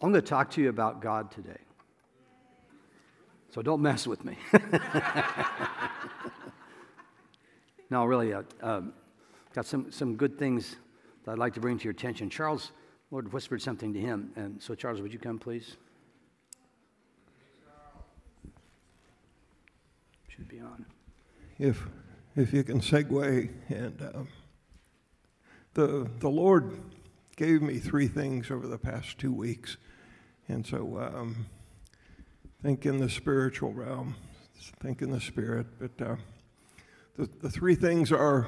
I'm going to talk to you about God today. So don't mess with me. No, really, got some good things that I'd like to bring to your attention. Charles, Lord whispered something to him. And so, Charles, would you come, please? Should be on. If you can segue, and the Lord gave me 3 things over the past 2 weeks, and so think in the spiritual realm, think in the spirit. But the 3 things are: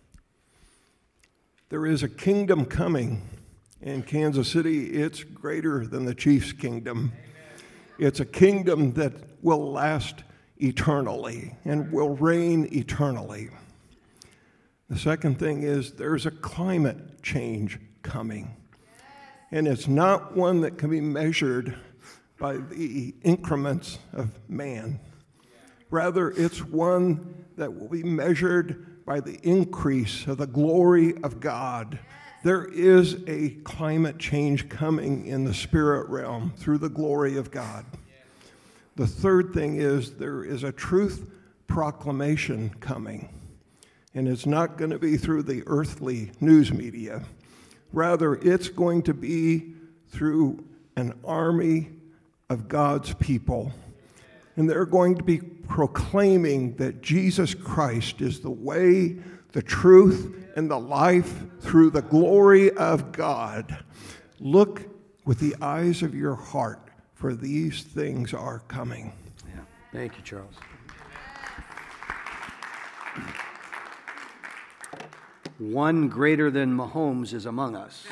there is a kingdom coming in Kansas City. It's greater than the Chiefs' kingdom. It's a kingdom that will last eternally and will reign eternally. The second thing is there's a climate change coming. And it's not one that can be measured by the increments of man. Rather, it's one that will be measured by the increase of the glory of God. There is a climate change coming in the spirit realm through the glory of God. The third thing is there is a truth proclamation coming. And it's not going to be through the earthly news media. Rather, it's going to be through an army of God's people. And they're going to be proclaiming that Jesus Christ is the way, the truth, and the life through the glory of God. Look with the eyes of your heart, for these things are coming. Yeah. Thank you, Charles. One greater than Mahomes is among us.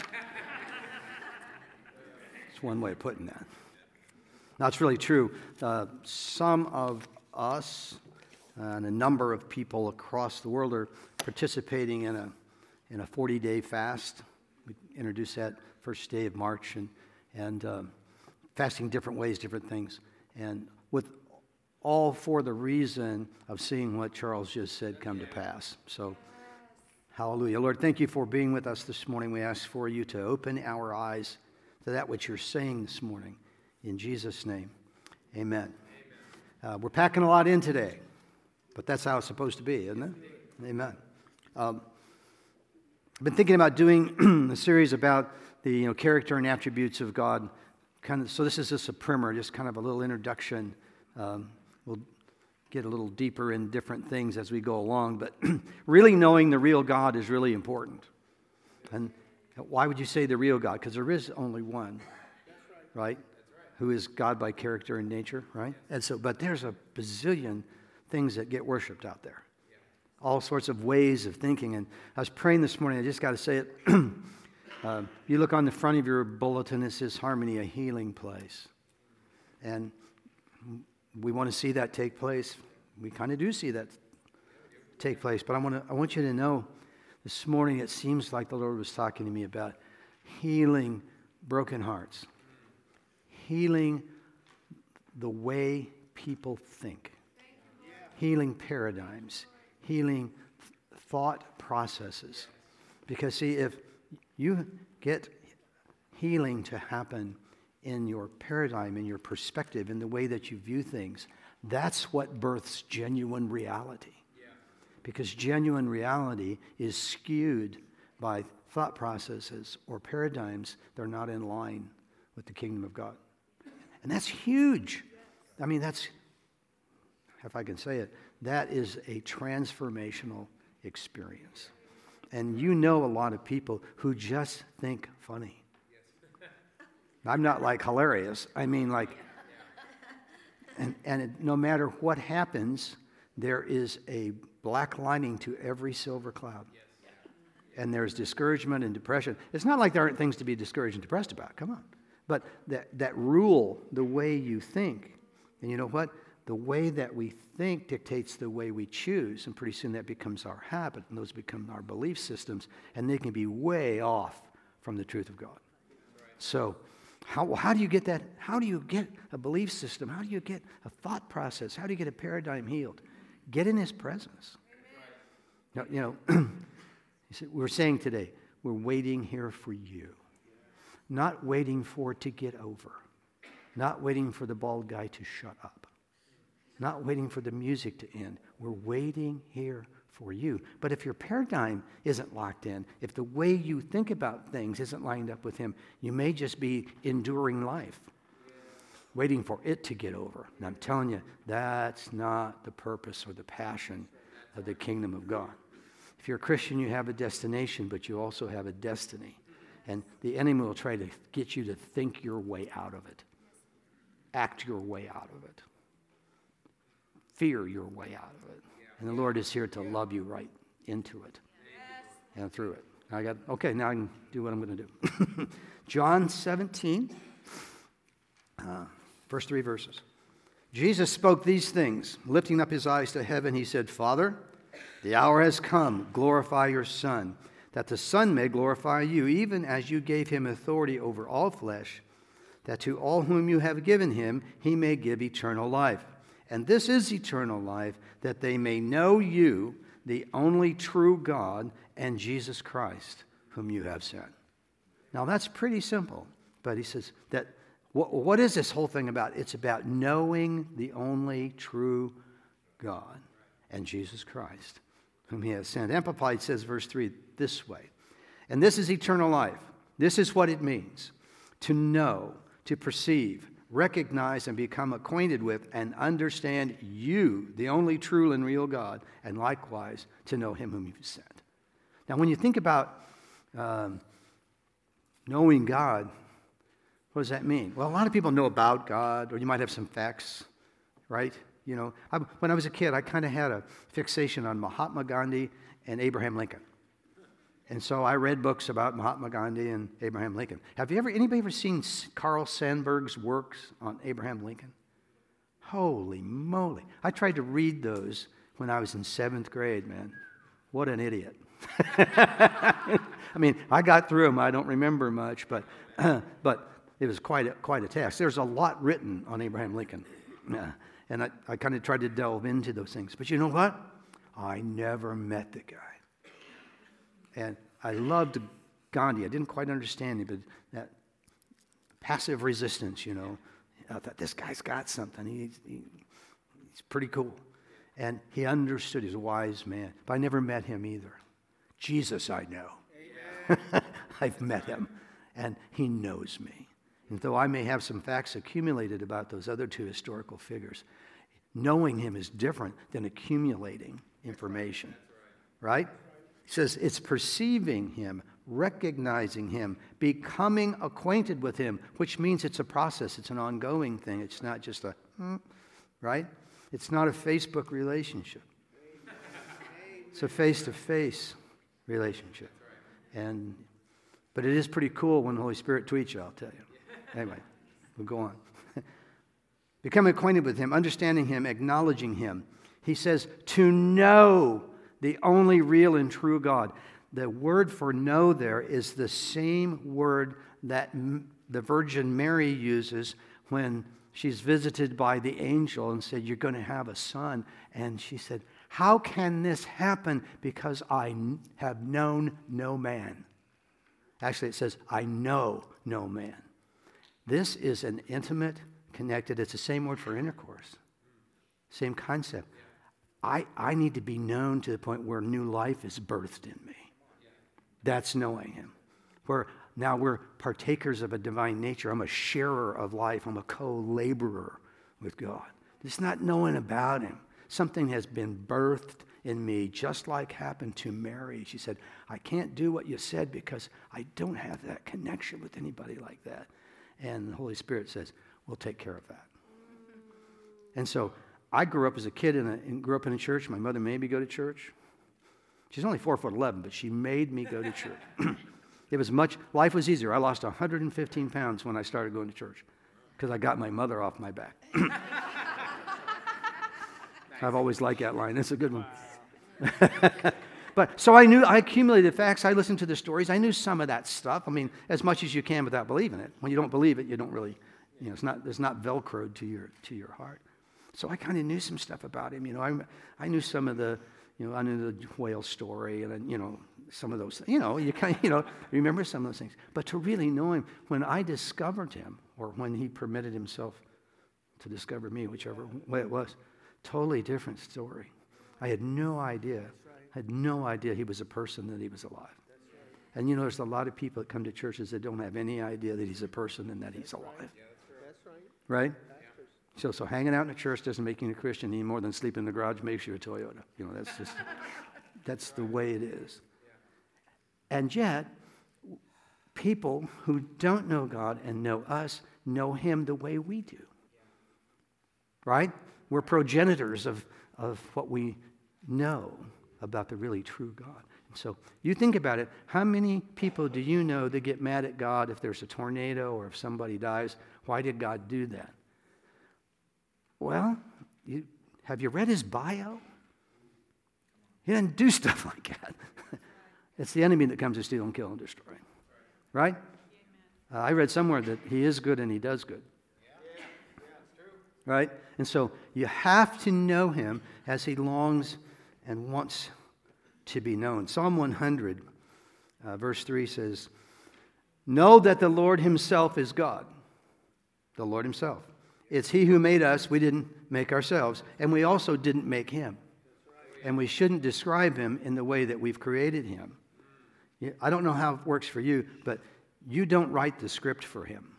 It's one way of putting that. Now, it's really true. Some of us and a number of people across the world are participating in a 40-day fast. We introduced that first day of March, and fasting different ways, different things, and with all for the reason of seeing what Charles just said come to pass. So, hallelujah. Lord, thank you for being with us this morning. We ask for you to open our eyes to that which you're saying this morning. In Jesus' name, amen. We're packing a lot in today, but that's how it's supposed to be, isn't it? Amen. I've been thinking about doing a series about the character and attributes of God. So this is just a primer, just kind of a little introduction. We'll get a little deeper in different things as we go along, but really knowing the real God is really important. And why would you say the real God? Because there is only one, right? Who is God by character and nature, right? And so, but there's a bazillion things that get worshipped out there. All sorts of ways of thinking. And I was praying this morning, I just got to say it. You look on the front of your bulletin, it says Harmony, a healing place. And we want to see that take place. We kind of do see that take place. But I want you to know this morning it seems like the Lord was talking to me about healing broken hearts. Healing the way people think. Healing paradigms. Healing thought processes. Because see, if you get healing to happen in your paradigm, in your perspective, in the way that you view things, that's what births genuine reality. Because genuine reality is skewed by thought processes or paradigms that are not in line with the kingdom of God. And that's huge. I mean, that's, if I can say it, that is a transformational experience. And you know a lot of people who just think funny. I'm not like hilarious. I mean like, and no matter what happens, there is a black lining to every silver cloud. And there's discouragement and depression. It's not like there aren't things to be discouraged and depressed about. Come on. But that rule, the way you think, and you know what? The way that we think dictates the way we choose, and pretty soon that becomes our habit, and those become our belief systems, and they can be way off from the truth of God. Right. So how do you get that? How do you get a belief system? How do you get a thought process? How do you get a paradigm healed? Get in His presence. Right. We're saying today, we're waiting here for you. not waiting for it to get over, not waiting for the bald guy to shut up, not waiting for the music to end. We're waiting here for you. But if your paradigm isn't locked in, if the way you think about things isn't lined up with him, you may just be enduring life, waiting for it to get over. And I'm telling you, that's not the purpose or the passion of the kingdom of God. If you're a Christian, you have a destination, but you also have a destiny. And the enemy will try to get you to think your way out of it, act your way out of it, fear your way out of it. And the Lord is here to love you right into it and through it. Now I can do what I'm going to do. John 17, first 3 verses. Jesus spoke these things. Lifting up his eyes to heaven, he said, Father, the hour has come. Glorify your Son, that the Son may glorify you, even as you gave him authority over all flesh, that to all whom you have given him, he may give eternal life. And this is eternal life, that they may know you, the only true God, and Jesus Christ, whom you have sent. Now that's pretty simple, but he says that what is this whole thing about? It's about knowing the only true God and Jesus Christ, whom he has sent. Amplified says, verse 3, this way. And this is eternal life. This is what it means to know, to perceive, recognize, and become acquainted with and understand you, the only true and real God, and likewise to know him whom you've sent. Now, when you think about knowing God, what does that mean? Well, a lot of people know about God, or you might have some facts, right? You know, when I was a kid, I kind of had a fixation on Mahatma Gandhi and Abraham Lincoln. And so I read books about Mahatma Gandhi and Abraham Lincoln. Anybody ever seen Carl Sandburg's works on Abraham Lincoln? Holy moly. I tried to read those when I was in 7th grade, man. What an idiot. I mean, I got through them. I don't remember much, but it was quite a task. There's a lot written on Abraham Lincoln. And I kind of tried to delve into those things. But you know what? I never met the guy. And I loved Gandhi. I didn't quite understand him, but that passive resistance, you know. I thought, this guy's got something. He's pretty cool. And he understood. He's a wise man. But I never met him either. Jesus, I know. I've met him. And he knows me. And though I may have some facts accumulated about those other 2 historical figures, knowing him is different than accumulating information. Right? He says it's perceiving him, recognizing him, becoming acquainted with him, which means it's a process. It's an ongoing thing. It's not just right? It's not a Facebook relationship. It's a face-to-face relationship. But it is pretty cool when the Holy Spirit tweets you, I'll tell you. Anyway, we'll go on. Becoming acquainted with him, understanding him, acknowledging him. He says to know the only real and true God. The word for know there is the same word that the Virgin Mary uses when she's visited by the angel and said, you're going to have a son. And she said, how can this happen? Because I have known no man. Actually, it says, I know no man. This is an intimate, connected, it's the same word for intercourse. Same concept. I need to be known to the point where new life is birthed in me. That's knowing him. Where now we're partakers of a divine nature. I'm a sharer of life. I'm a co-laborer with God. It's not knowing about him. Something has been birthed in me, just like happened to Mary. She said, I can't do what you said because I don't have that connection with anybody like that. And the Holy Spirit says, we'll take care of that. And so I grew up as a kid and grew up in a church. My mother made me go to church. She's only 4'11", but she made me go to church. Life was easier. I lost 115 pounds when I started going to church because I got my mother off my back. I've always liked that line. It's a good one. But so I accumulated facts. I listened to the stories. I knew some of that stuff. I mean, as much as you can without believing it. When you don't believe it, you don't really, it's not Velcroed to your heart. So I kind of knew some stuff about him. I knew some of the, I knew the whale story and, some of those, you kind of, remember some of those things. But to really know him, when I discovered him, or when he permitted himself to discover me, whichever way it was, totally different story. I had no idea. I had no idea he was a person, that he was alive. And there's a lot of people that come to churches that don't have any idea that he's a person and that he's alive. Right? So hanging out in a church doesn't make you a Christian any more than sleeping in the garage makes you a Toyota. That's the way it is. And yet, people who don't know God and know us know him the way we do. Right? We're progenitors of what we know about the really true God. And so you think about it, how many people do you know that get mad at God if there's a tornado or if somebody dies? Why did God do that? Well, have you read his bio? He doesn't do stuff like that. It's the enemy that comes to steal and kill and destroy. Right? I read somewhere that he is good and he does good. Right? And so you have to know him as he longs and wants to be known. Psalm 100, verse 3 says, "Know that the Lord himself is God." The Lord himself. It's he who made us. We didn't make ourselves. And we also didn't make him. And we shouldn't describe him in the way that we've created him. I don't know how it works for you, but you don't write the script for him.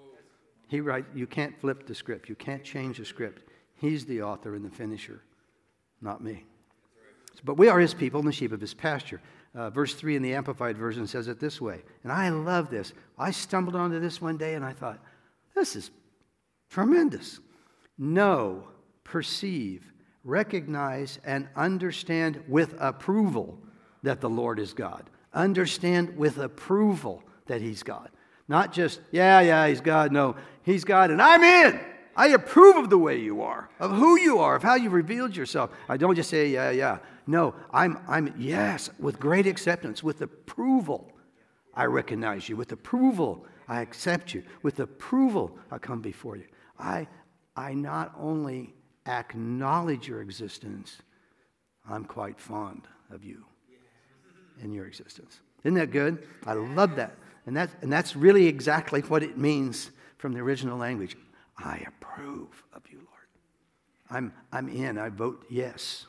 You can't flip the script. You can't change the script. He's the author and the finisher, not me. But we are his people and the sheep of his pasture. Verse 3 in the Amplified Version says it this way. And I love this. I stumbled onto this one day and I thought, this is tremendous. Know, perceive, recognize, and understand with approval that the Lord is God. Understand with approval that he's God. Not just, yeah, he's God. No, he's God and I'm in. I approve of the way you are, of who you are, of how you revealed yourself. I don't just say, yeah. No, I'm yes, with great acceptance, with approval. I recognize you. With approval, I accept you. With approval, I come before you. I not only acknowledge your existence, I'm quite fond of you and your existence. Isn't that good? I love that. And that's really exactly what it means from the original language. I approve of you, Lord. I'm in. I vote yes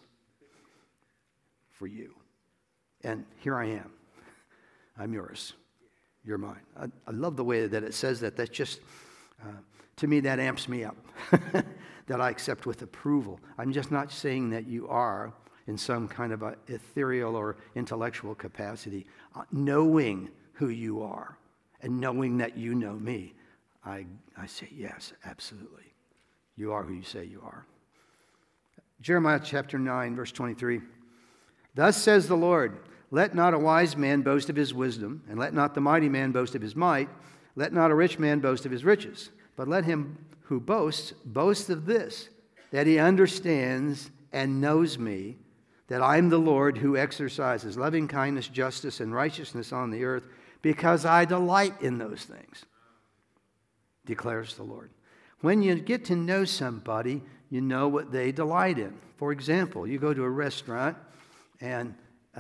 for you. And here I am. I'm yours. You're mine. I love the way that it says that. That's just, to me, that amps me up. That I accept with approval. I'm just not saying that you are in some kind of a ethereal or intellectual capacity. Knowing who you are and knowing that you know me, I say yes, absolutely. You are who you say you are. Jeremiah chapter 9, verse 23. Thus says the Lord, let not a wise man boast of his wisdom, and let not the mighty man boast of his might, let not a rich man boast of his riches, but let him who boasts boast of this, that he understands and knows me, that I am the Lord who exercises loving kindness, justice, and righteousness on the earth, because I delight in those things, declares the Lord. When you get to know somebody, you know what they delight in. For example, you go to a restaurant, and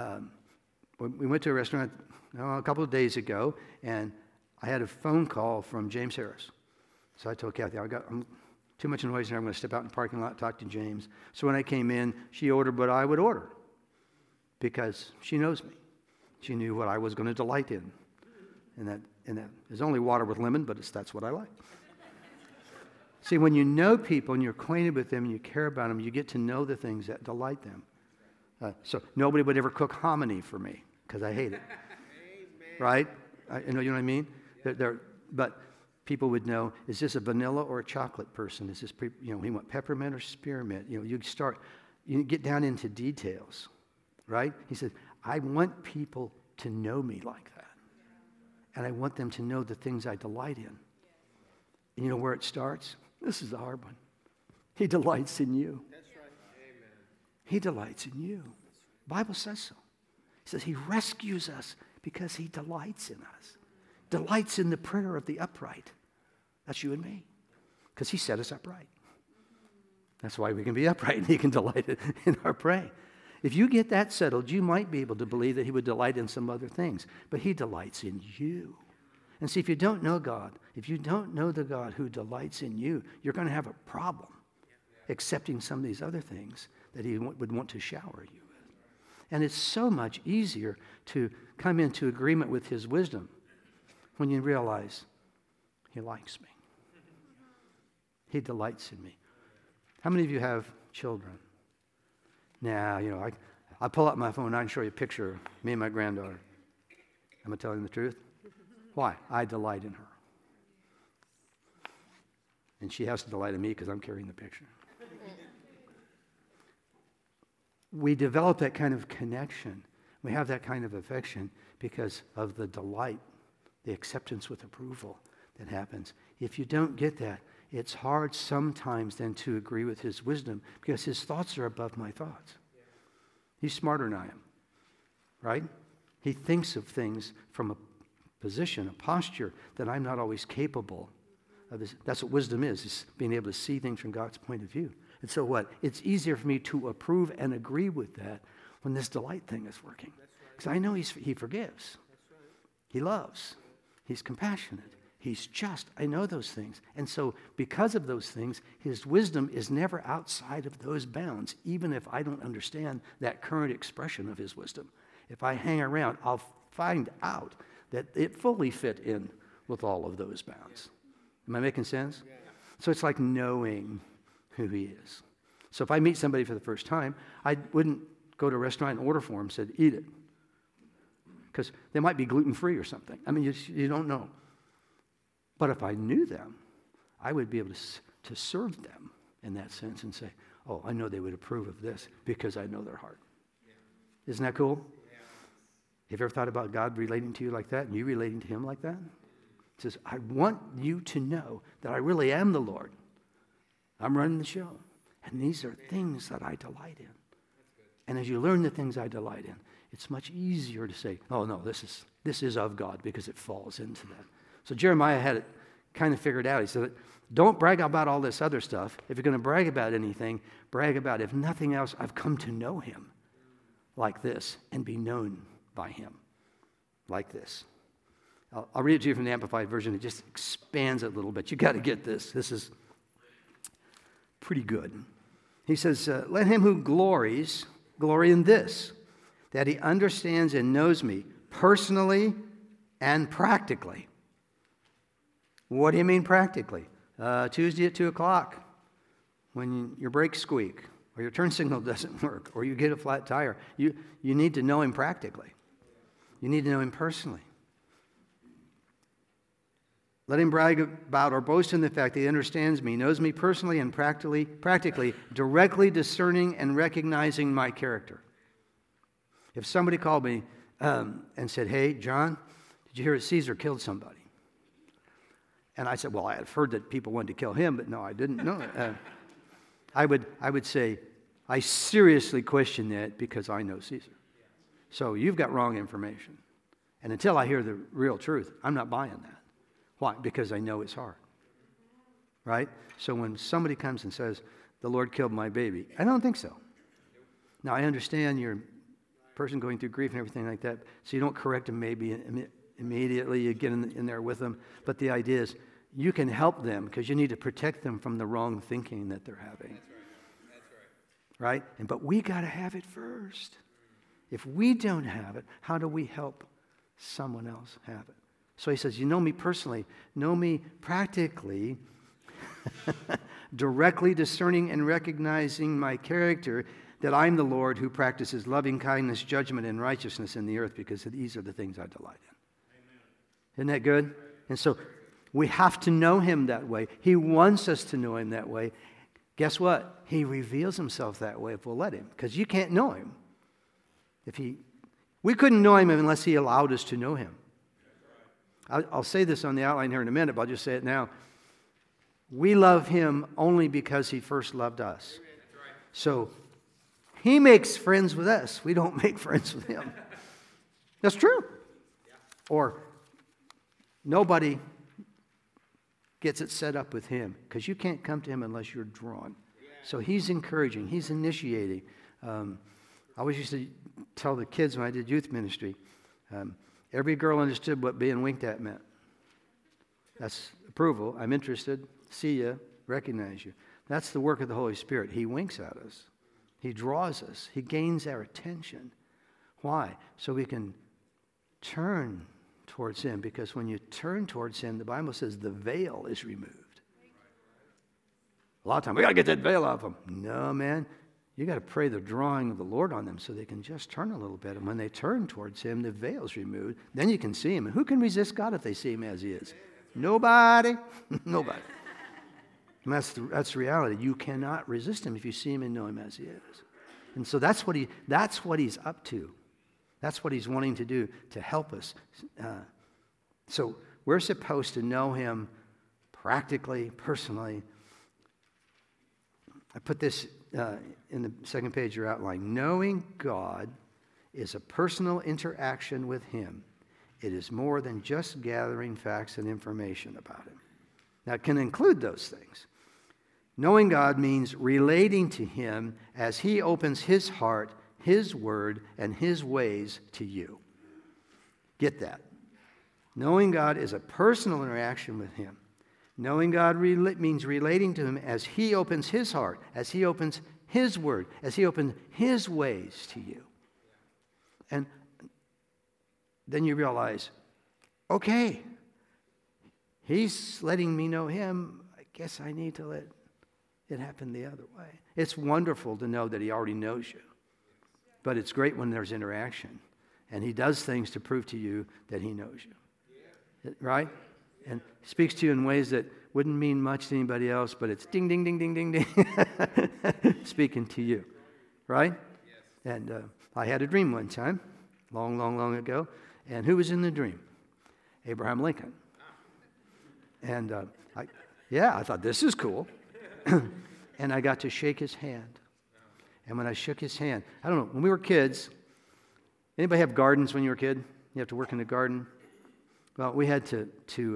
we went to a restaurant a couple of days ago, and I had a phone call from James Harris. So I told Kathy, I'm too much noise here. I'm going to step out in the parking lot and talk to James. So when I came in, she ordered what I would order because she knows me. She knew what I was going to delight in. And that is only water with lemon, but that's what I like. See, when you know people and you're acquainted with them and you care about them, you get to know the things that delight them. So nobody would ever cook hominy for me because I hate it. Amen. Right? You know what I mean? But people would know, is this a vanilla or a chocolate person? Is this, we want peppermint or spearmint? You get down into details, right? He said, I want people to know me like that. And I want them to know the things I delight in. And you know where it starts? This is the hard one. He delights in you. That's right. Amen. He delights in you. The Bible says so. He says he rescues us because he delights in us. Delights in the prayer of the upright. That's you and me. Because he set us upright. That's why we can be upright and he can delight in our praying. If you get that settled, you might be able to believe that he would delight in some other things. But he delights in you. And see, if you don't know God, if you don't know the God who delights in you, you're going to have a problem accepting some of these other things that he would want to shower you with. And it's so much easier to come into agreement with his wisdom when you realize he likes me. He delights in me. How many of you have children? Now, I pull up my phone and I can show you a picture of me and my granddaughter. Am I telling the truth? Why? I delight in her. And she has to delight in me because I'm carrying the picture. We develop that kind of connection. We have that kind of affection because of the delight, the acceptance with approval that happens. If you don't get that, it's hard sometimes then to agree with his wisdom because his thoughts are above my thoughts. He's smarter than I am, right? He thinks of things from a position, a posture that I'm not always capable of. That's what wisdom is being able to see things from God's point of view. And so what? It's easier for me to approve and agree with that when this delight thing is working. Because I know he forgives. He loves. He's compassionate. He's just. I know those things. And so because of those things, his wisdom is never outside of those bounds, even if I don't understand that current expression of his wisdom. If I hang around, I'll find out that it fully fit in with all of those bounds. Am I making sense? So it's like knowing who he is. So if I meet somebody for the first time, I wouldn't go to a restaurant and order for them and say, eat it. Because they might be gluten-free or something. I mean, you don't know. But if I knew them, I would be able to serve them in that sense and say, oh, I know they would approve of this because I know their heart. Yeah. Isn't that cool? Yeah. Have you ever thought about God relating to you like that and you relating to him like that? It says, I want you to know that I really am the Lord. I'm running the show. And these are things that I delight in. And as you learn the things I delight in, it's much easier to say, oh, no, this is of God because it falls into that. So Jeremiah had it kind of figured out. He said, don't brag about all this other stuff. If you're going to brag about anything, brag about, if nothing else, I've come to know him like this and be known by him like this. I'll read it to you from the Amplified Version. It just expands it a little bit. You got to get this. This is pretty good. He says, let him who glories, glory in this, that he understands and knows me personally and practically. What do you mean practically? Tuesday at 2 o'clock, when your brakes squeak, or your turn signal doesn't work, or you get a flat tire, you need to know him practically. You need to know him personally. Let him brag about or boast in the fact that he understands me, knows me personally and practically, directly discerning and recognizing my character. If somebody called me and said, hey, John, did you hear that Caesar killed somebody? And I said, well, I had heard that people wanted to kill him, but no, I didn't know it. I would say, I seriously question that because I know Caesar. So you've got wrong information. And until I hear the real truth, I'm not buying that. Why? Because I know his heart. Right? So when somebody comes and says, the Lord killed my baby, I don't think so. Now, I understand you're a person going through grief and everything like that, so you don't correct them maybe immediately, you get in there with them. But the idea is you can help them because you need to protect them from the wrong thinking that they're having. That's right. Right? But we got to have it first. If we don't have it, how do we help someone else have it? So he says, you know me personally, know me practically, directly discerning and recognizing my character, that I'm the Lord who practices loving kindness, judgment, and righteousness in the earth, because these are the things I delight in. Amen. Isn't that good? And so we have to know him that way. He wants us to know him that way. Guess what? He reveals himself that way if we'll let him, because you can't know him. We couldn't know him unless he allowed us to know him. I'll say this on the outline here in a minute, but I'll just say it now. We love him only because he first loved us. So he makes friends with us. We don't make friends with him. That's true. Or nobody gets it set up with him because you can't come to him unless you're drawn. So he's encouraging. He's initiating. I always used to tell the kids when I did youth ministry, every girl understood what being winked at meant. That's approval. I'm interested. See you. Recognize you. That's the work of the Holy Spirit. He winks at us. He draws us. He gains our attention. Why? So we can turn towards Him. Because when you turn towards Him, the Bible says the veil is removed. A lot of times, we got to get that veil off them. No, man. You got to pray the drawing of the Lord on them so they can just turn a little bit. And when they turn towards Him, the veil's removed. Then you can see Him. And who can resist God if they see Him as He is? Nobody. Nobody. And that's the reality. You cannot resist Him if you see Him and know Him as He is. And so that's what He's up to. That's what He's wanting to do to help us. So we're supposed to know Him practically, personally. I put this in the second page of your outline. Knowing God is a personal interaction with Him. It is more than just gathering facts and information about Him. Now, it can include those things. Knowing God means relating to Him as He opens His heart, His word, and His ways to you. Get that. Knowing God is a personal interaction with Him. Knowing God means relating to Him as He opens His heart, as He opens His word, as He opens His ways to you. And then you realize, okay, He's letting me know Him. I guess I need to let it happen the other way. It's wonderful to know that He already knows you. But it's great when there's interaction. And He does things to prove to you that He knows you. Right? And speaks to you in ways that wouldn't mean much to anybody else, but it's ding, ding, ding, ding, ding, ding, speaking to you. Right? And I had a dream one time, long, long, long ago. And who was in the dream? Abraham Lincoln. And I thought, this is cool. And I got to shake his hand. And when I shook his hand, I don't know, when we were kids, anybody have gardens when you were a kid? You have to work in the garden? Well, we had to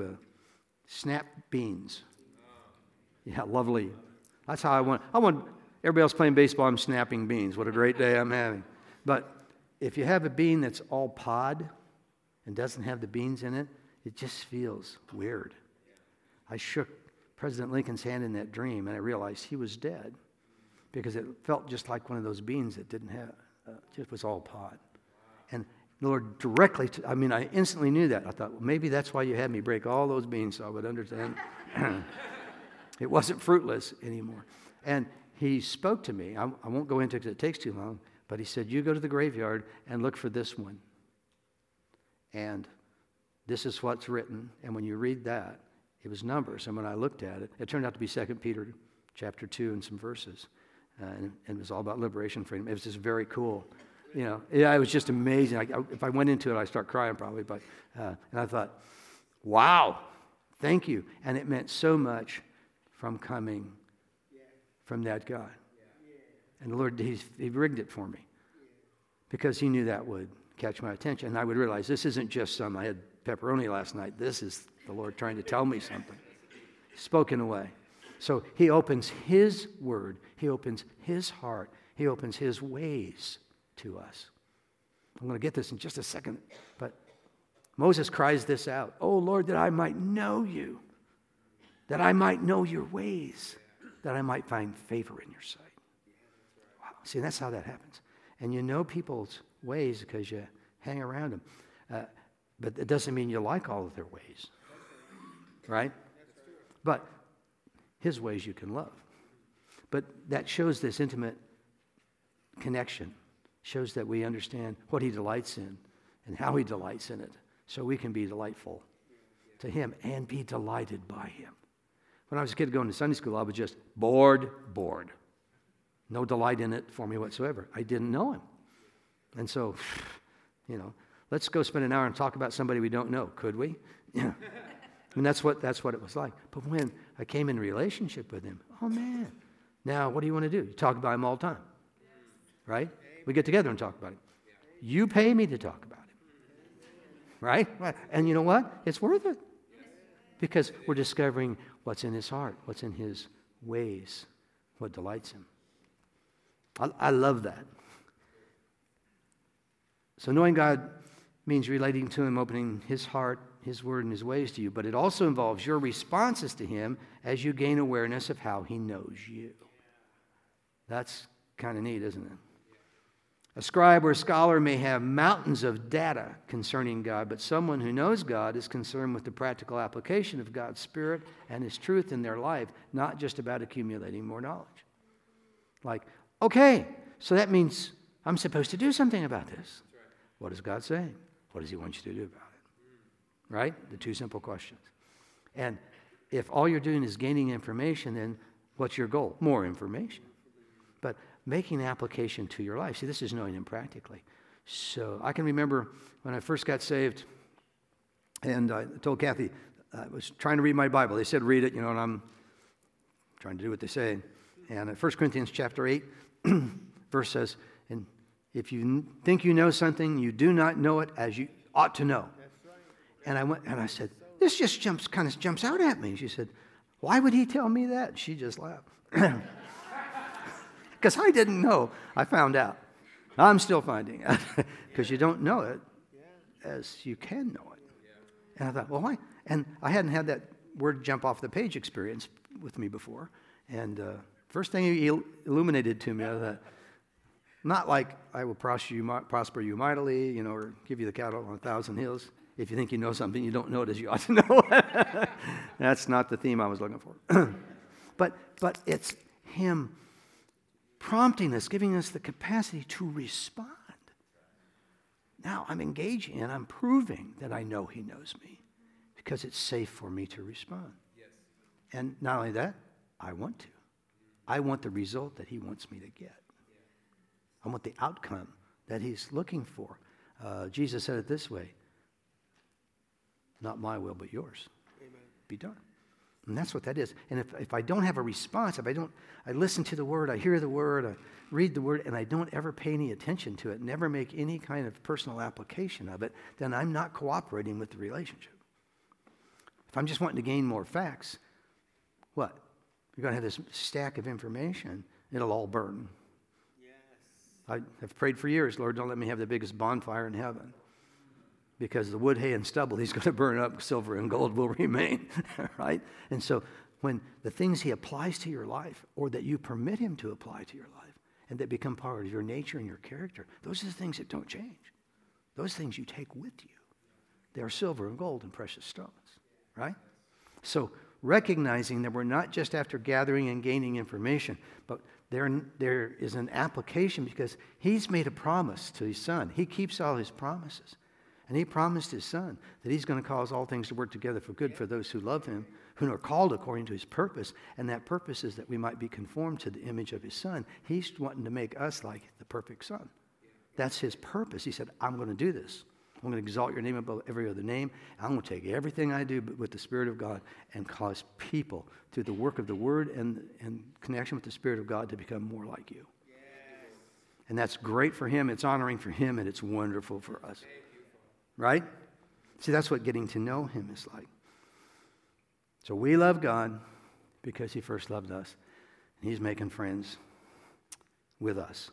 snap beans. Yeah, lovely. That's how I want everybody else playing baseball, I'm snapping beans. What a great day I'm having. But if you have a bean that's all pod and doesn't have the beans in it, it just feels weird. I shook President Lincoln's hand in that dream, and I realized he was dead because it felt just like one of those beans that didn't have, just was all pod. And the Lord directly, I instantly knew that. I thought, well, maybe that's why you had me break all those beans so I would understand. It wasn't fruitless anymore. And He spoke to me. I won't go into it because it takes too long, but He said, you go to the graveyard and look for this one. And this is what's written. And when you read that, it was Numbers, and when I looked at it, it turned out to be 2 Peter chapter 2 and some verses. And it was all about liberation, freedom. It was just very cool. It was just amazing. If I went into it, I'd start crying probably. But and I thought, wow, thank you. And it meant so much from coming from that God. And the Lord, He rigged it for me because He knew that would catch my attention. And I would realize this isn't just I had pepperoni last night. This is the Lord trying to tell me something. Spoken away. So He opens His word. He opens His heart. He opens His ways to us. I'm going to get this in just a second. But Moses cries this out. Oh, Lord, that I might know you. That I might know your ways. That I might find favor in your sight. Wow. See, that's how that happens. And you know people's ways because you hang around them. But it doesn't mean you like all of their ways. Right? But His ways you can love. But that shows this intimate connection. Shows that we understand what He delights in and how He delights in it. So we can be delightful to Him and be delighted by Him. When I was a kid going to Sunday school, I was just bored. No delight in it for me whatsoever. I didn't know Him. And so, let's go spend an hour and talk about somebody we don't know. Could we? Yeah. And that's what it was like. But when I came in relationship with Him, oh man. Now, what do you want to do? You talk about Him all the time. Right? We get together and talk about Him. You pay me to talk about Him. Right? And you know what? It's worth it. Because we're discovering what's in His heart, what's in His ways, what delights Him. I love that. So knowing God means relating to him, opening his heart, his word, and his ways to you. But it also involves your responses to him as you gain awareness of how he knows you. That's kind of neat, isn't it? A scribe or a scholar may have mountains of data concerning God, but someone who knows God is concerned with the practical application of God's Spirit and his truth in their life, not just about accumulating more knowledge. Like, okay, so that means I'm supposed to do something about this. What is God saying? What does he want you to do about it? Right? The two simple questions. And if all you're doing is gaining information, then what's your goal? More information. But making application to your life. See, this is knowing him practically. So I can remember when I first got saved, and I told Kathy, I was trying to read my Bible. They said, read it, and I'm trying to do what they say. And 1 Corinthians chapter 8, verse says, and if you think you know something, you do not know it as you ought to know. And I went and I said, this just jumps out at me. She said, why would he tell me that? She just laughed. Because I didn't know. I found out. I'm still finding out. Because you don't know it as you can know it. And I thought, well, why? And I hadn't had that word jump off the page experience with me before. And first thing he illuminated to me, I thought, not like I will prosper you mightily, or give you the cattle on 1,000 hills. If you think you know something, you don't know it as you ought to know. That's not the theme I was looking for. But it's him prompting us, giving us the capacity to respond. Now I'm engaging and I'm proving that I know he knows me because it's safe for me to respond. Yes. And not only that, I want to. I want the result that he wants me to get. I want the outcome that he's looking for. Jesus said it this way, not my will, but yours. Amen. Be done. And that's what that is. And if I don't have a response, I listen to the word, I hear the word, I read the word, and I don't ever pay any attention to it, never make any kind of personal application of it, then I'm not cooperating with the relationship. If I'm just wanting to gain more facts, what? You're going to have this stack of information, it'll all burn. I have prayed for years, Lord, don't let me have the biggest bonfire in heaven. Because the wood, hay, and stubble he's going to burn up, silver and gold will remain, right? And so when the things he applies to your life, or that you permit him to apply to your life, and that become part of your nature and your character, those are the things that don't change. Those things you take with you. They are silver and gold and precious stones, right? So recognizing that we're not just after gathering and gaining information, but there is an application because he's made a promise to his son. He keeps all his promises. And he promised his son that he's going to cause all things to work together for good for those who love him, who are called according to his purpose. And that purpose is that we might be conformed to the image of his son. He's wanting to make us like the perfect son. That's his purpose. He said, I'm going to do this. I'm going to exalt your name above every other name. I'm going to take everything I do with the Spirit of God and cause people through the work of the Word and connection with the Spirit of God to become more like you. Yes. And that's great for him. It's honoring for him, and it's wonderful for us. Right? See, that's what getting to know him is like. So we love God because he first loved us. And he's making friends with us.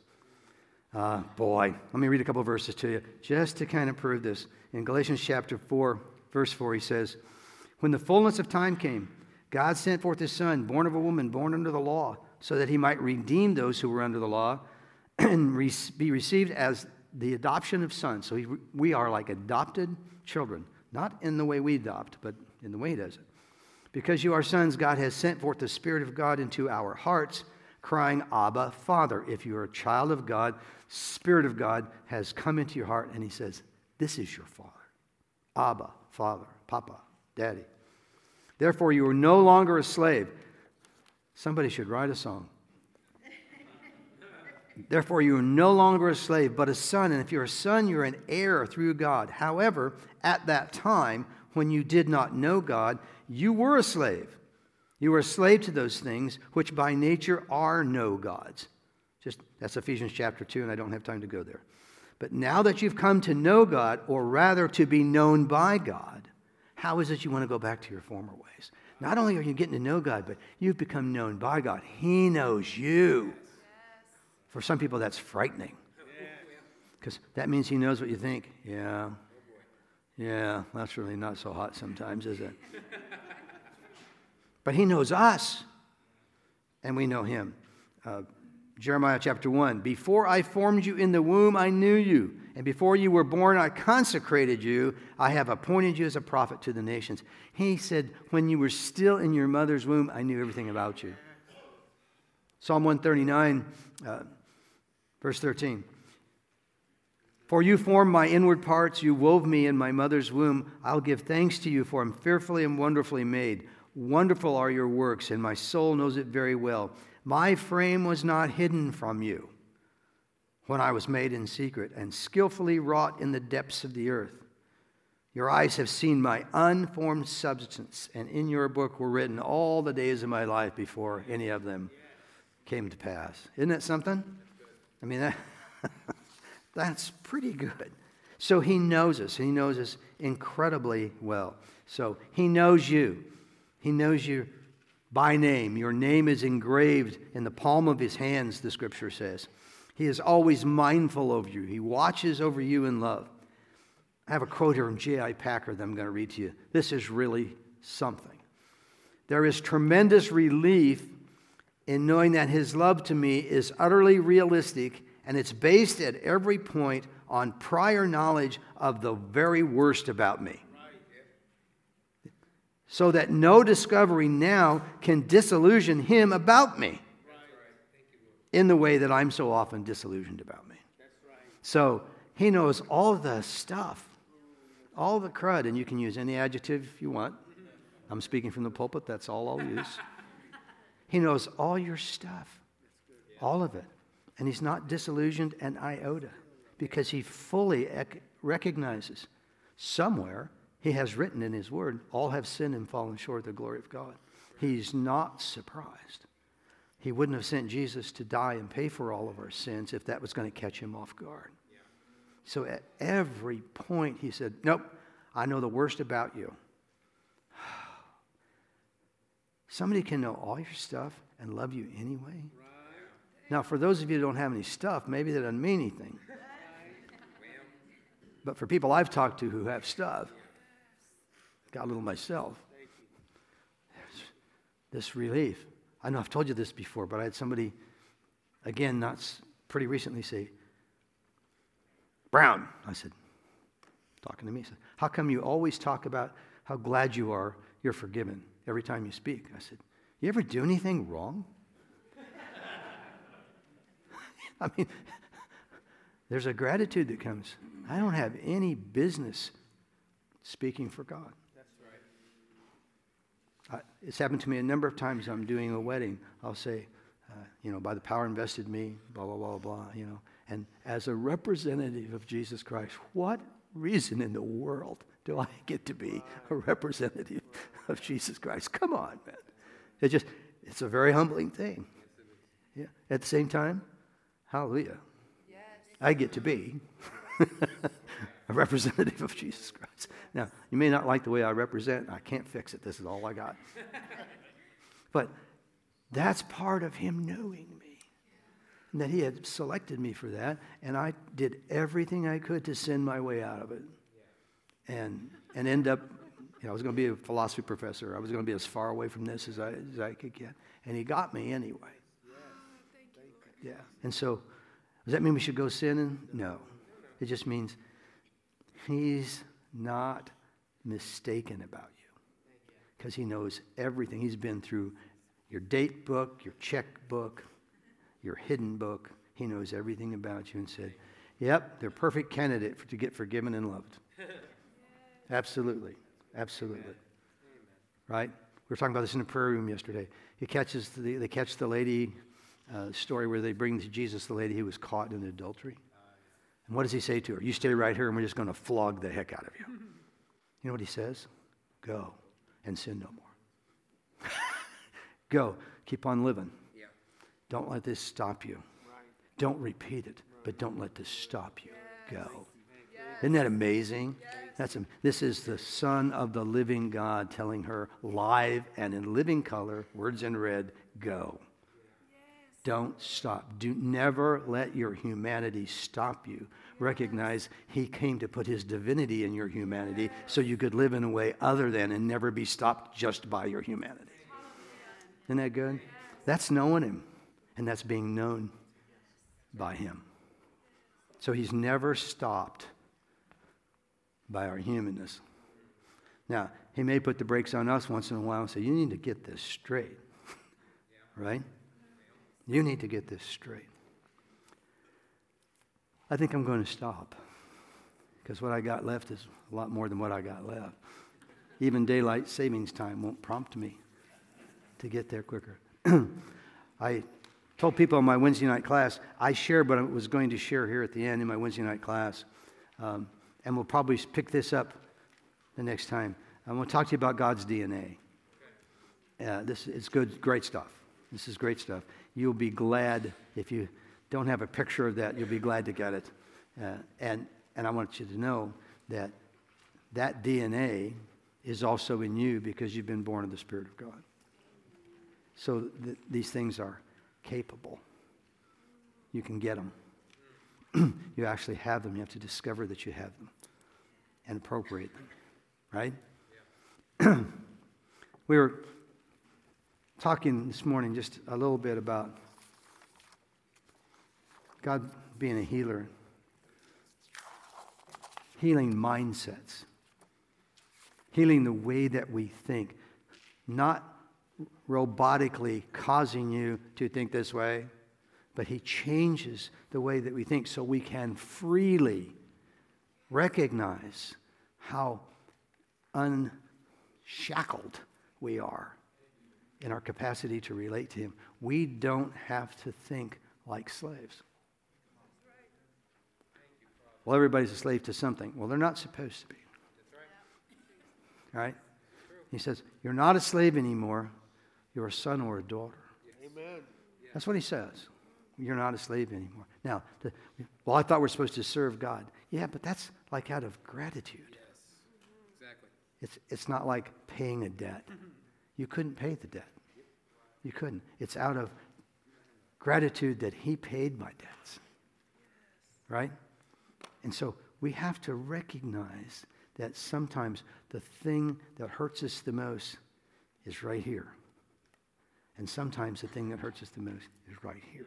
Let me read a couple of verses to you just to kind of prove this. In Galatians chapter 4, verse 4, he says, when the fullness of time came, God sent forth his son, born of a woman, born under the law, so that he might redeem those who were under the law and be received as the adoption of sons. So we are like adopted children, not in the way we adopt, but in the way he does it. Because you are sons, God has sent forth the Spirit of God into our hearts, crying, Abba, Father. If you are a child of God, Spirit of God has come into your heart, and he says, this is your Father. Abba, Father, Papa, Daddy. Therefore, you are no longer a slave. Somebody should write a song. Therefore, you are no longer a slave, but a son. And if you're a son, you're an heir through God. However, at that time, when you did not know God, you were a slave. You were a slave to those things which by nature are no gods. That's Ephesians chapter 2, and I don't have time to go there. But now that you've come to know God, or rather to be known by God, how is it you want to go back to your former ways? Not only are you getting to know God, but you've become known by God. He knows you. For some people, that's frightening. Because that means he knows what you think. Yeah. Yeah, that's really not so hot sometimes, is it? But he knows us, and we know him. Jeremiah chapter 1, before I formed you in the womb, I knew you. And before you were born, I consecrated you. I have appointed you as a prophet to the nations. He said, when you were still in your mother's womb, I knew everything about you. Psalm 139, verse 13. For you formed my inward parts, you wove me in my mother's womb. I'll give thanks to you, for I'm fearfully and wonderfully made. Wonderful are your works, and my soul knows it very well. My frame was not hidden from you when I was made in secret and skillfully wrought in the depths of the earth. Your eyes have seen my unformed substance, and in your book were written all the days of my life before any of them came to pass. Isn't that something? I mean, that's pretty good. So he knows us. He knows us incredibly well. So he knows you. He knows you by name. Your name is engraved in the palm of his hands, the scripture says. He is always mindful of you. He watches over you in love. I have a quote here from J.I. Packer that I'm going to read to you. This is really something. There is tremendous relief in knowing that his love to me is utterly realistic, and it's based at every point on prior knowledge of the very worst about me. So that no discovery now can disillusion him about me in the way that I'm so often disillusioned about me. So he knows all the stuff, all the crud, and you can use any adjective you want. I'm speaking from the pulpit, that's all I'll use. He knows all your stuff, all of it. And he's not disillusioned an iota because he fully recognizes somewhere he has written in his word, all have sinned and fallen short of the glory of God. He's not surprised. He wouldn't have sent Jesus to die and pay for all of our sins if that was going to catch him off guard. Yeah. So at every point he said, nope, I know the worst about you. Somebody can know all your stuff and love you anyway. Right. Now, for those of you who don't have any stuff, maybe that doesn't mean anything. But for people I've talked to who have stuff, got a little myself, this relief. I know I've told you this before, but I had somebody, again, pretty recently say, Brown. I said, talking to me, he said, how come you always talk about how glad you are you're forgiven every time you speak? I said, you ever do anything wrong? I mean, there's a gratitude that comes. I don't have any business speaking for God. It's happened to me a number of times. I'm doing a wedding. I'll say, by the power invested in me, blah, blah, blah, blah, And as a representative of Jesus Christ, what reason in the world do I get to be a representative of Jesus Christ? Come on, man. It's a very humbling thing. Yeah. At the same time, hallelujah. Yes. I get to be a representative of Jesus Christ. Now, you may not like the way I represent. I can't fix it. This is all I got. But that's part of him knowing me. And that he had selected me for that. And I did everything I could to send my way out of it. And end up, I was going to be a philosophy professor. I was going to be as far away from this as I could get. And he got me anyway. Yeah. And so, does that mean we should go sinning? No. It just means he's not mistaken about you because he knows everything. He's been through your date book, your checkbook, your hidden book. He knows everything about you and said, yep, they're a perfect candidate to get forgiven and loved. Absolutely. Absolutely. Right? We were talking about this in the prayer room yesterday. They catch the lady, story where they bring to Jesus the lady who was caught in adultery. And what does he say to her? You stay right here and we're just going to flog the heck out of you. You know what he says? Go and sin no more. Go. Keep on living. Yeah. Don't let this stop you. Right. Don't repeat it, but don't let this stop you. Yes. Go. Yes. Isn't that amazing? Yes. This is the Son of the living God telling her live and in living color, words in red, go. Don't stop. Never let your humanity stop you recognize he came to put his divinity in your humanity so you could live in a way other than and never be stopped just by your humanity. Isn't that good? That's knowing him, and that's being known by him. So he's never stopped by our humanness. Now, he may put the brakes on us once in a while and say, you need to get this straight. Right? You need to get this straight. I think I'm going to stop, because what I got left is a lot more than what I got left. Even daylight savings time won't prompt me to get there quicker. I told people in my Wednesday night class, I shared what I was going to share here at the end in my Wednesday night class. And we'll probably pick this up the next time. I'm going to talk to you about God's DNA. It's good, great stuff. This is great stuff. You'll be glad if you don't have a picture of that. You'll be glad to get it. And I want you to know that that DNA is also in you because you've been born of the Spirit of God. So these things are capable. You can get them. You actually have them. You have to discover that you have them and appropriate them. Right? Yeah. We were talking this morning just a little bit about God being a healer, healing mindsets, healing the way that we think, not robotically causing you to think this way, but he changes the way that we think so we can freely recognize how unshackled we are in our capacity to relate to him. We don't have to think like slaves. Well, everybody's a slave to something. Well, they're not supposed to be. Right? He says, you're not a slave anymore. You're a son or a daughter. Amen. That's what he says. You're not a slave anymore. Now, I thought we're supposed to serve God. Yeah, but that's like out of gratitude. Yes, exactly. It's not like paying a debt. You couldn't pay the debt. You couldn't. It's out of gratitude that he paid my debts. Right? And so we have to recognize that sometimes the thing that hurts us the most is right here. And sometimes the thing that hurts us the most is right here.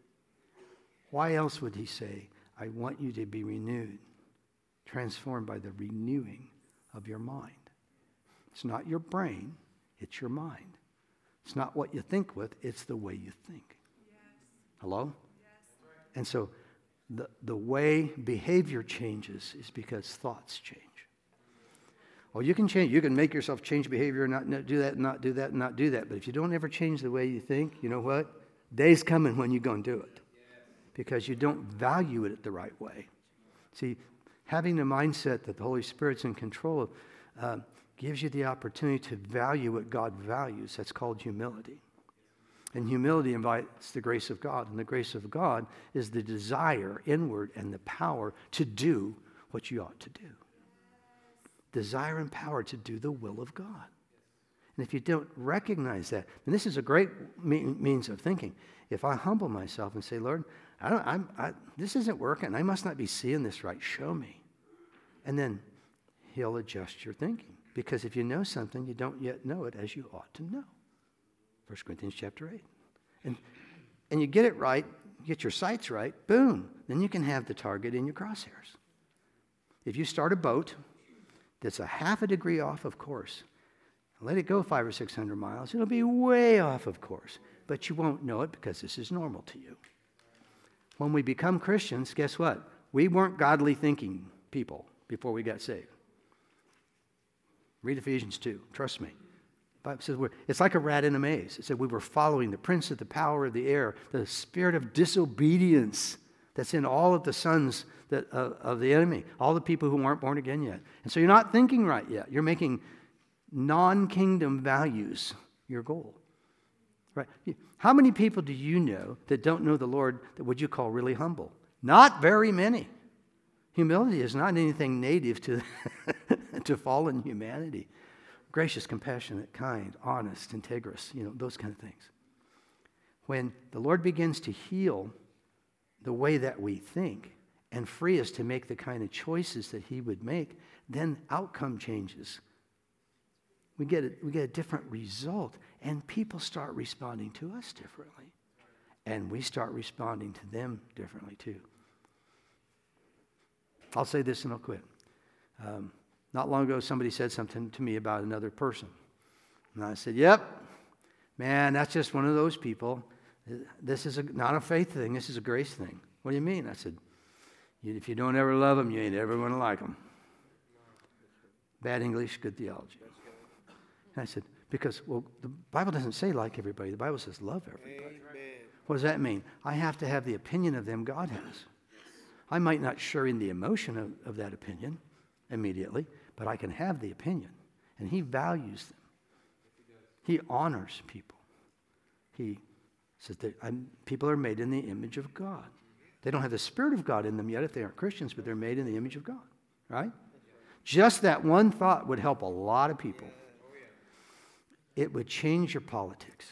Why else would he say, I want you to be renewed, transformed by the renewing of your mind? It's not your brain, it's your mind. It's not what you think with, it's the way you think. Yes. Hello? Yes. And so the way behavior changes is because thoughts change. Well, you can change. You can make yourself change behavior and not do that, and not do that, and not do that. But if you don't ever change the way you think, you know what? Day's coming when you go and do it. Because you don't value it the right way. See, having the mindset that the Holy Spirit's in control of gives you the opportunity to value what God values. That's called humility. And humility invites the grace of God. And the grace of God is the desire inward and the power to do what you ought to do. Desire and power to do the will of God. And if you don't recognize that, then this is a great means of thinking. If I humble myself and say, Lord, this isn't working. I must not be seeing this right. Show me. And then he'll adjust your thinking. Because if you know something, you don't yet know it as you ought to know. 1 Corinthians chapter 8. And you get it right, you get your sights right, boom. Then you can have the target in your crosshairs. If you start a boat that's a half a degree off of course, let it go 500 or 600 miles, it'll be way off of course. But you won't know it because this is normal to you. When we become Christians, guess what? We weren't godly thinking people before we got saved. Read Ephesians 2. Trust me. The Bible says it's like a rat in a maze. It said we were following the prince of the power of the air, the spirit of disobedience that's in all of the sons of the enemy, all the people who aren't born again yet. And so you're not thinking right yet. You're making non-kingdom values your goal. Right? How many people do you know that don't know the Lord that would you call really humble? Not very many. Humility is not anything native to, to fallen humanity. Gracious, compassionate, kind, honest, integrous, those kind of things. When the Lord begins to heal the way that we think and free us to make the kind of choices that he would make, then outcome changes. We get a different result, and people start responding to us differently. And we start responding to them differently too. I'll say this and I'll quit. Not long ago, somebody said something to me about another person. And I said, yep, man, that's just one of those people. This is not a faith thing. This is a grace thing. What do you mean? I said, if you don't ever love them, you ain't ever going to like them. Bad English, good theology. And I said, because, well, the Bible doesn't say like everybody. The Bible says love everybody. Amen. What does that mean? I have to have the opinion of them God has. I might not share in the emotion of that opinion immediately, but I can have the opinion. And he values them. He honors people. He says that people are made in the image of God. They don't have the Spirit of God in them yet if they aren't Christians, but they're made in the image of God. Right? Just that one thought would help a lot of people. It would change your politics.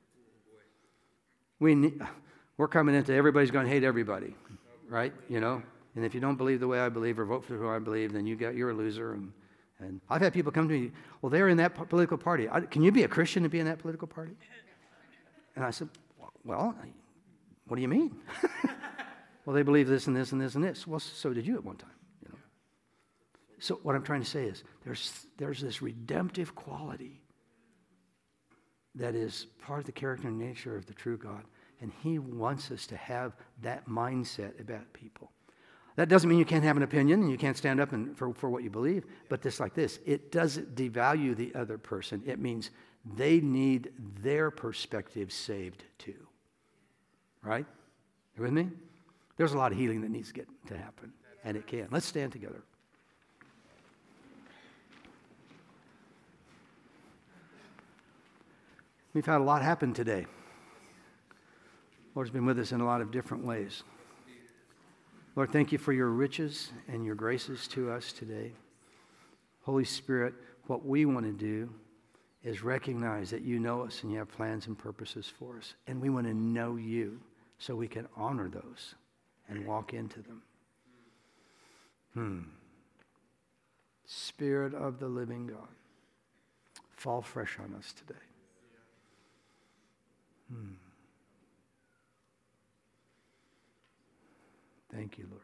We're coming into everybody's going to hate everybody, right? You know, and if you don't believe the way I believe or vote for who I believe, then you're a loser. And I've had people come to me, well, they're in that political party. Can you be a Christian and be in that political party? And I said, well, what do you mean? Well, they believe this and this and this and this. Well, so did you at one time. You know. So what I'm trying to say is there's this redemptive quality that is part of the character and nature of the true God. And he wants us to have that mindset about people. That doesn't mean you can't have an opinion and you can't stand up for what you believe, but just like this, it doesn't devalue the other person. It means they need their perspective saved too. Right? You with me? There's a lot of healing that needs to happen, and it can. Let's stand together. We've had a lot happen today. Lord's been with us in a lot of different ways. Lord, thank you for your riches and your graces to us today. Holy Spirit, what we want to do is recognize that you know us and you have plans and purposes for us. And we want to know you so we can honor those and walk into them. Spirit of the living God, fall fresh on us today. Thank you, Lord.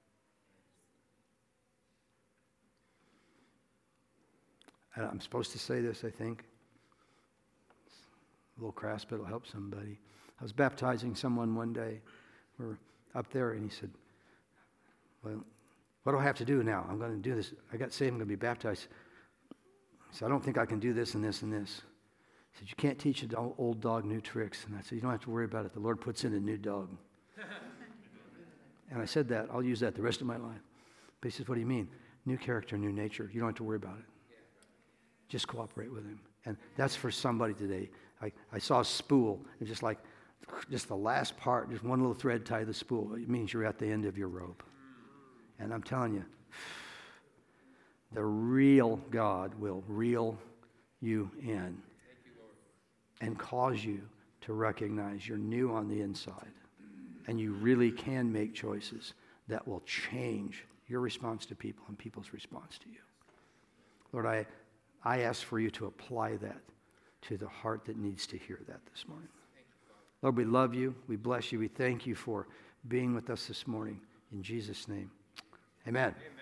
I'm supposed to say this, I think. It's a little crass, but it'll help somebody. I was baptizing someone one day. We're up there, and he said, well, what do I have to do now? I'm going to do this. I got saved. I'm going to be baptized. He said, I don't think I can do this and this and this. He said, you can't teach an old dog new tricks. And I said, you don't have to worry about it. The Lord puts in a new dog. And I said that. I'll use that the rest of my life. But he says, what do you mean? New character, new nature. You don't have to worry about it. Just cooperate with him. And that's for somebody today. I saw a spool. It's just the last part, just one little thread tied to the spool. It means you're at the end of your rope. And I'm telling you, the real God will reel you in and cause you to recognize you're new on the inside. And you really can make choices that will change your response to people and people's response to you. Lord, I ask for you to apply that to the heart that needs to hear that this morning. Lord, we love you. We bless you. We thank you for being with us this morning. In Jesus' name, amen.